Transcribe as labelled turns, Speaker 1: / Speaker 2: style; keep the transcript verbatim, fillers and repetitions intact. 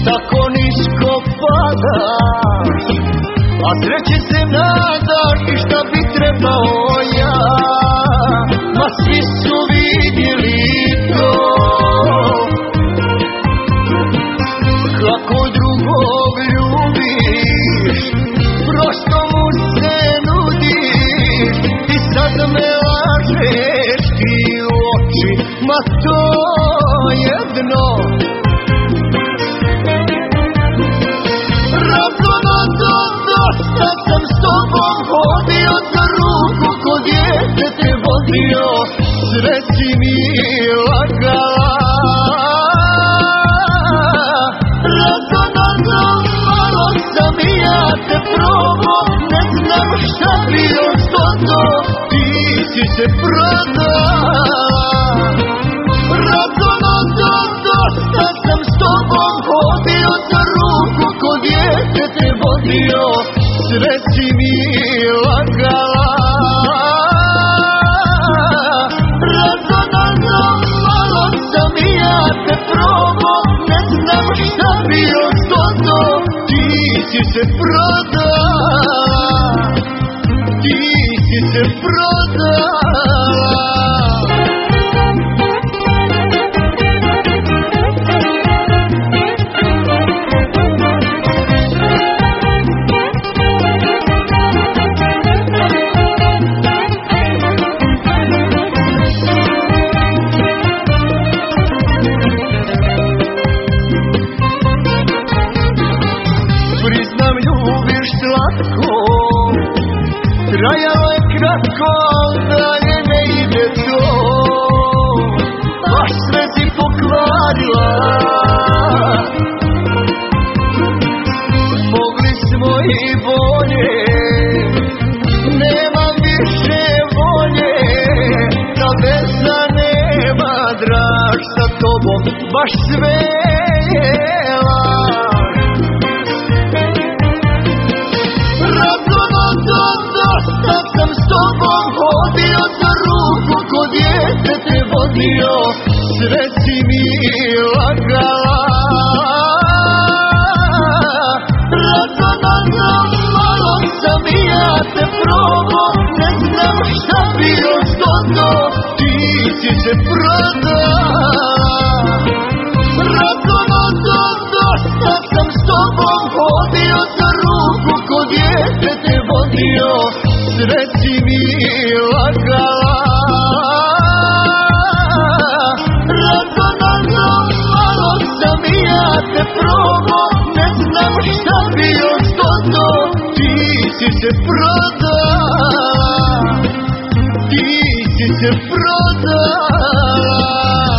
Speaker 1: tako nisko padaš, a sreće se nadaš i šta bi trebao ja. Ma svi su vidjeli to, kako drugog ljubiš, prosto mu se nudiš i sad me lažeš ti u oči. Ma to je dno, razonado dosta sam s tobom hodio, za ruku ko djete te vodio, sve si mi lagala. Razonado malo sam i ja te probao, ne znam šta bi još to, ti si se prodala. Razonado dosta sam s tobom hodio, za ruku ko djete te vodio, sve si mi lagala. Razonado malo sam i ja te probao, ne znam šta bi još to, ti si se prodala, ti si se prodala. Priznam, ljubiš slatko, trajalo je kratko, dalje ne ide to, baš sve si pokvarila. Mogli smo i bolje, nemam više volje, ta veza nema drag sa tobom, baš sve je laž. Razonado dosta sam s tobom hodio, za ruku ko djete te vodio, sve si mi lagala. Razonado malo sam i ja te probao, ne znam šta bi još to, ti si se prodala. Razonado dosta sam s tobom hodio, za ruku ko djete te vodio, sve si mi lagala. Razonado malo sam i ja te probao, ne znam šta bi još to, ti si se prodala, ti si se prodala.